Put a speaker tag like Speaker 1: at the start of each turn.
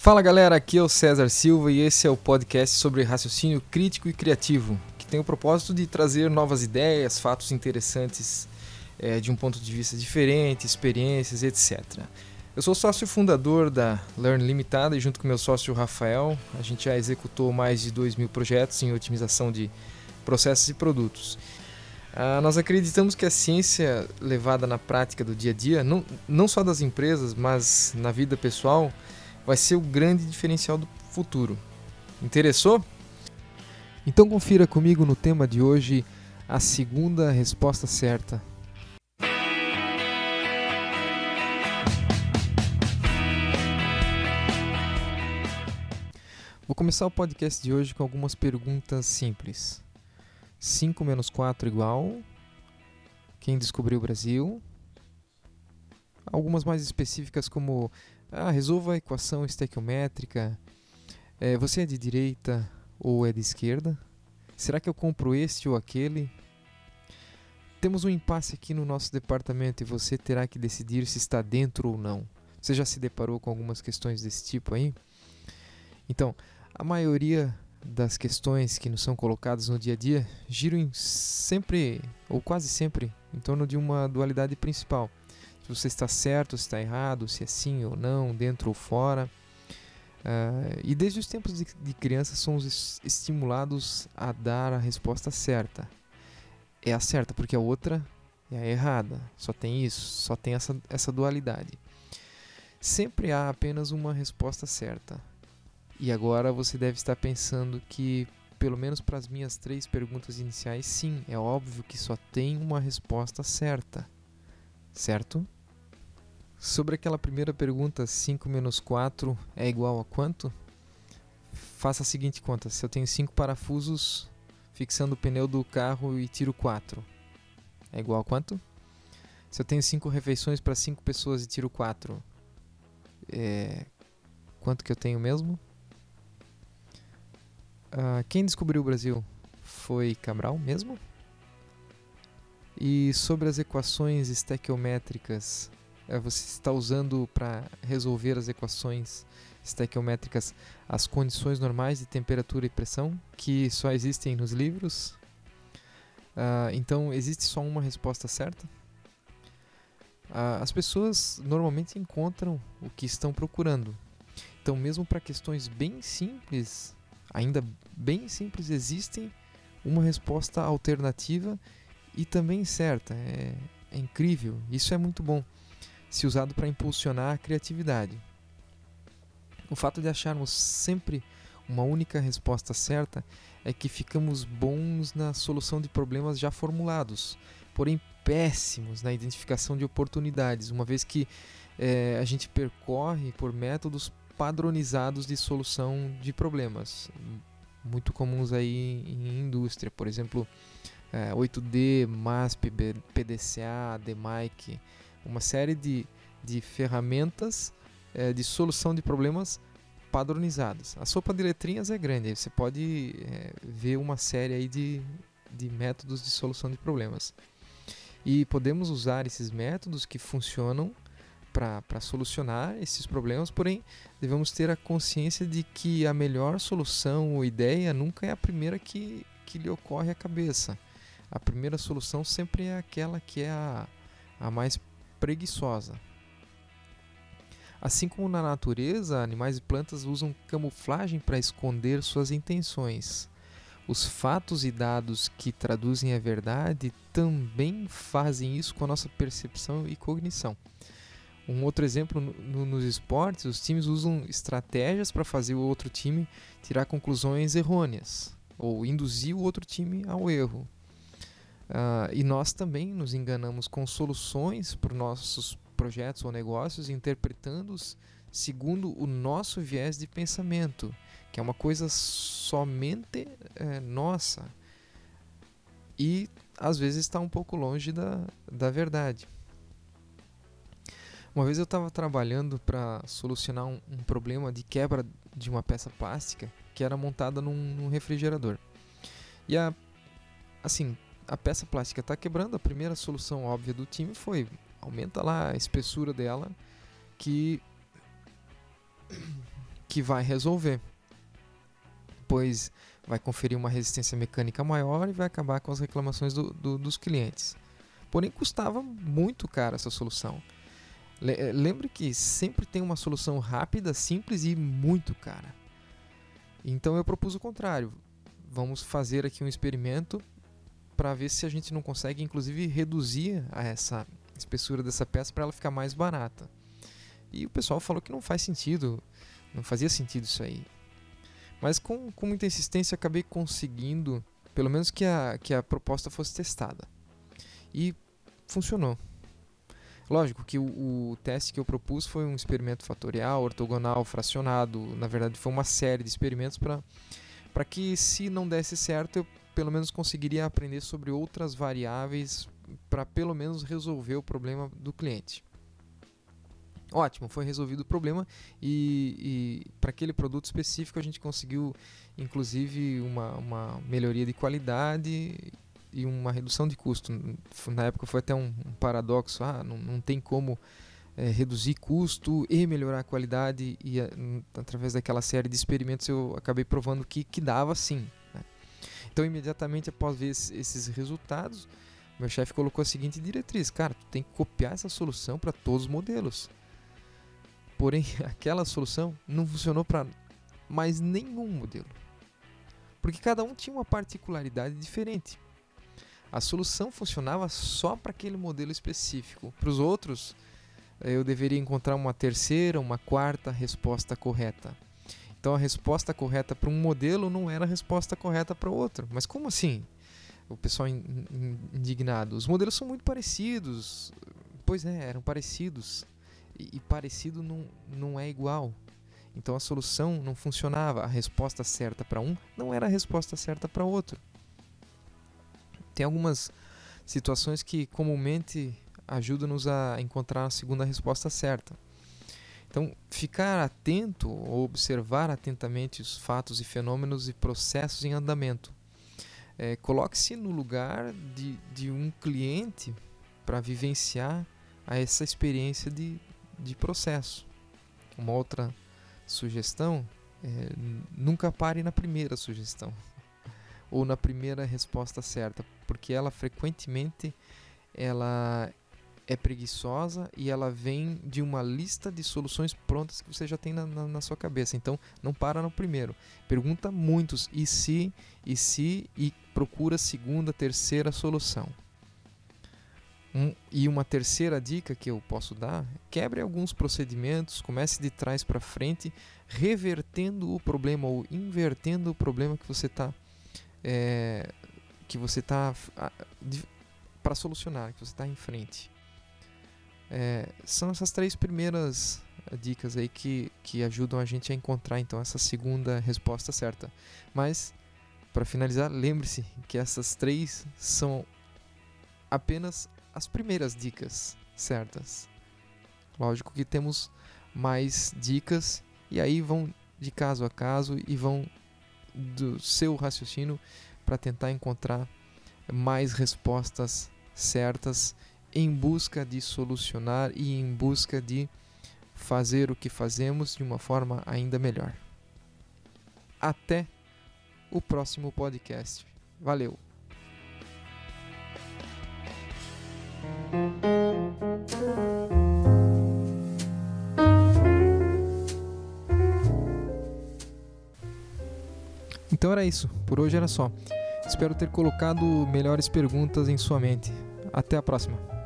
Speaker 1: Fala galera, aqui é o César Silva e esse é o podcast sobre raciocínio crítico e criativo, que tem o propósito de trazer novas ideias, fatos interessantes de um ponto de vista diferente, experiências, etc. Eu sou sócio fundador da Learn Limitada e junto com meu sócio Rafael, a gente já executou mais de 2.000 projetos em otimização de processos e produtos. Nós acreditamos que a ciência levada na prática do dia a dia, não só das empresas, mas na vida pessoal, vai ser o grande diferencial do futuro. Interessou? Então confira comigo no tema de hoje a segunda resposta certa. Vou começar o podcast de hoje com algumas perguntas simples. 5 menos 4 igual? Quem descobriu o Brasil? Algumas mais específicas como resolva a equação estequiométrica. Você é de direita ou é de esquerda? Será que eu compro este ou aquele? Temos um impasse aqui no nosso departamento e você terá que decidir se está dentro ou não. Você já se deparou com algumas questões desse tipo aí? Então, a maioria das questões que nos são colocadas no dia a dia giram sempre, ou quase sempre, em torno de uma dualidade principal. Se você está certo, se está errado, se é sim ou não, dentro ou fora. E desde os tempos de criança somos estimulados a dar a resposta certa. É a certa porque a outra é a errada. Só tem isso, só tem essa dualidade. Sempre há apenas uma resposta certa. E agora você deve estar pensando que, pelo menos para as minhas 3 perguntas iniciais, sim, é óbvio que só tem uma resposta certa. Certo? Sobre aquela primeira pergunta, 5 menos 4 é igual a quanto? Faça a seguinte conta, se eu tenho 5 parafusos fixando o pneu do carro e tiro 4, é igual a quanto? Se eu tenho 5 refeições para 5 pessoas e tiro 4, quanto que eu tenho mesmo? Quem descobriu o Brasil? Foi Cabral mesmo? E sobre as equações estequiométricas, você está usando para resolver as equações estequiométricas as condições normais de temperatura e pressão que só existem nos livros? Então existe só uma resposta certa? As pessoas normalmente encontram o que estão procurando. Então mesmo para questões bem simples, ainda bem simples, existe uma resposta alternativa e também certa. É incrível, isso é muito bom, se usado para impulsionar a criatividade. O fato de acharmos sempre uma única resposta certa é que ficamos bons na solução de problemas já formulados, porém péssimos na identificação de oportunidades, uma vez que a gente percorre por métodos padronizados de solução de problemas, muito comuns aí em indústria, por exemplo, 8D, MASP, PDCA, DMAIC, uma série de ferramentas de solução de problemas padronizados. A sopa de letrinhas é grande, aí você pode ver uma série aí de métodos de solução de problemas. E podemos usar esses métodos que funcionam para solucionar esses problemas, porém devemos ter a consciência de que a melhor solução ou ideia nunca é a primeira que lhe ocorre à cabeça. A primeira solução sempre é aquela que é a mais preguiçosa. Assim como na natureza, animais e plantas usam camuflagem para esconder suas intenções. Os fatos e dados que traduzem a verdade também fazem isso com a nossa percepção e cognição. Um outro exemplo, nos esportes, os times usam estratégias para fazer o outro time tirar conclusões errôneas ou induzir o outro time ao erro. E nós também nos enganamos com soluções para os nossos projetos ou negócios, interpretando-os segundo o nosso viés de pensamento, que é uma coisa somente nossa e às vezes está um pouco longe da verdade. Uma vez eu estava trabalhando para solucionar um problema de quebra de uma peça plástica que era montada num refrigerador. E a peça plástica está quebrando. A primeira solução óbvia do time foi aumenta lá a espessura dela, que que vai resolver, pois vai conferir uma resistência mecânica maior e vai acabar com as reclamações dos clientes. Porém, custava muito caro essa solução. Lembre que sempre tem uma solução rápida, simples e muito cara. Então eu propus o contrário. Vamos fazer aqui um experimento para ver se a gente não consegue, inclusive, reduzir essa espessura dessa peça para ela ficar mais barata. E o pessoal falou que não faz sentido, não fazia sentido isso aí. Mas com muita insistência acabei conseguindo, pelo menos que a proposta fosse testada. E funcionou. Lógico que o teste que eu propus foi um experimento fatorial, ortogonal, fracionado. Na verdade, foi uma série de experimentos para que, se não desse certo, eu pelo menos conseguiria aprender sobre outras variáveis para pelo menos resolver o problema do cliente. Ótimo, foi resolvido o problema e para aquele produto específico a gente conseguiu, inclusive, uma melhoria de qualidade e uma redução de custo. Na época foi até um paradoxo, não tem como reduzir custo e melhorar a qualidade, e através daquela série de experimentos eu acabei provando que dava sim, né? Então, imediatamente após ver esses resultados, meu chefe colocou a seguinte diretriz: cara, tu tem que copiar essa solução para todos os modelos. Porém, aquela solução não funcionou para mais nenhum modelo, porque cada um tinha uma particularidade diferente. A solução funcionava só para aquele modelo específico. Para os outros, eu deveria encontrar uma terceira, uma quarta resposta correta. Então, a resposta correta para um modelo não era a resposta correta para o outro. Mas como assim? O pessoal indignado. Os modelos são muito parecidos. Pois é, eram parecidos. E parecido não é igual. Então a solução não funcionava. A resposta certa para um não era a resposta certa para outro. Tem algumas situações que comumente ajudam-nos a encontrar a segunda resposta certa. Então, ficar atento ou observar atentamente os fatos e fenômenos e processos em andamento. Coloque-se no lugar de um cliente para vivenciar essa experiência de processo. Uma outra sugestão nunca pare na primeira sugestão ou na primeira resposta certa, porque ela frequentemente é preguiçosa e ela vem de uma lista de soluções prontas que você já tem na sua cabeça. Então não para no primeiro, pergunta muitos e procura a segunda, terceira solução. E uma terceira dica que eu posso dar: quebre alguns procedimentos, comece de trás para frente, revertendo o problema ou invertendo o problema que você está para solucionar, que você está em frente. São essas 3 primeiras dicas aí que ajudam a gente a encontrar então essa segunda resposta certa. Mas, para finalizar, lembre-se que essas 3 são apenas as primeiras dicas certas. Lógico que temos mais dicas e aí vão de caso a caso e vão do seu raciocínio para tentar encontrar mais respostas certas em busca de solucionar e em busca de fazer o que fazemos de uma forma ainda melhor. Até o próximo podcast. Valeu! Então era isso, por hoje era só. Espero ter colocado melhores perguntas em sua mente. Até a próxima!